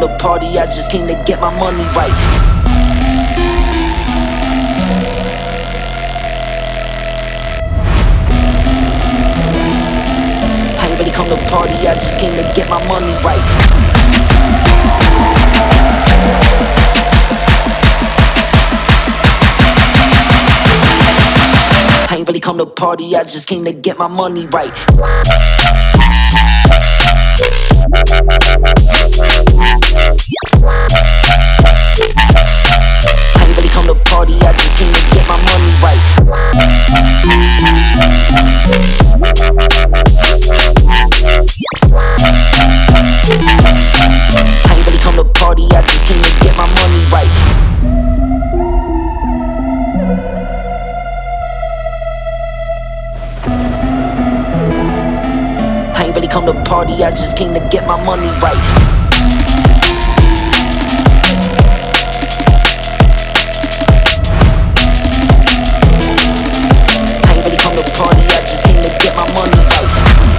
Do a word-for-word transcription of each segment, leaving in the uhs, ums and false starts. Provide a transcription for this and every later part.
come to party, I just came to get my money right. I ain't really come to party, I just came to get my money right. I ain't really come to party, I just came to get my money right. I ain't really come to party, I just came to get my money right. I ain't really come to party, I just came to get my money right. I ain't really come to party, I just came to get my money right. I ain't really come to party, I just came to get my money right.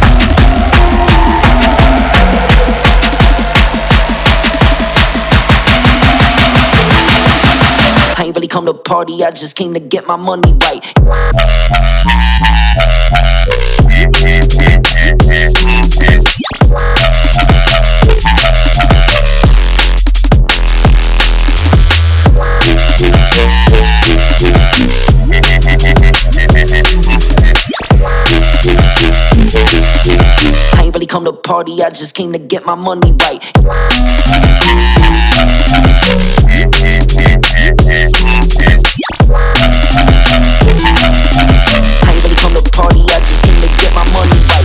I ain't really come to party, I just came to get my money right. I ain't really come to party, I just came to get my money right. I ain't really come to party, I just came to get my money right.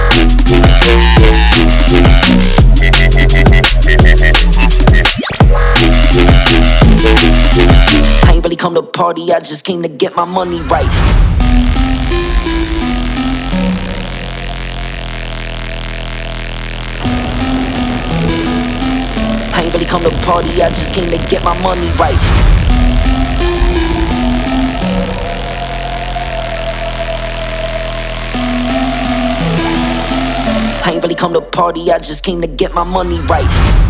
I ain't really come to party, I just came to get my money right. I ain't really come to party, I just came to get my money right. I ain't really come to party, I just came to get my money right.